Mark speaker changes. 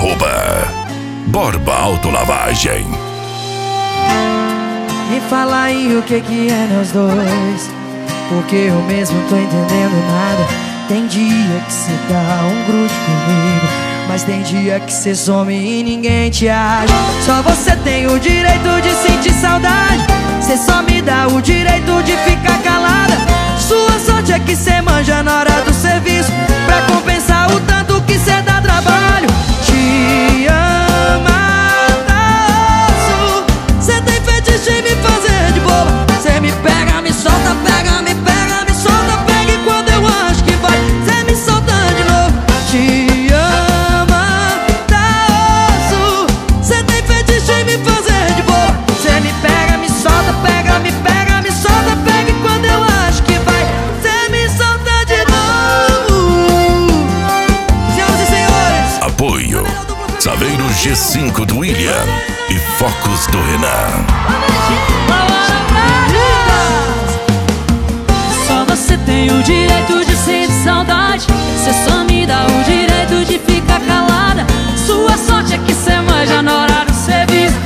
Speaker 1: Borba Autolavagem.
Speaker 2: Me fala aí o que é nós dois, porque eu mesmo tô entendendo nada. Tem dia que cê dá um grude comigo, mas tem dia que cê some e ninguém te acha. Só você tem o direito de sentir saudade, cê só me dá o direito de ficar calada. Sua sorte é que cê manja na hora do serviço, pra compensar o tanto que cê dá trabalho. Te amasso, cê tem fetiche em me fazer de boba. Cê me pega, me solta, pega, me pega, me solta, pega, e quando eu acho que vai, cê me solta de novo. Te amasso, cê tem fetiche em me fazer de boba. Cê me pega, me solta, pega, me pega, me solta, pega, e quando eu acho que vai, cê me solta de novo. Senhoras e senhores,
Speaker 1: Apoio Saveiro G5 do William e Focus do Renan.
Speaker 3: Só você tem o direito de sentir saudade, cê só me dá o direito de ficar calada. Sua sorte é que cê manja na hora do serviço,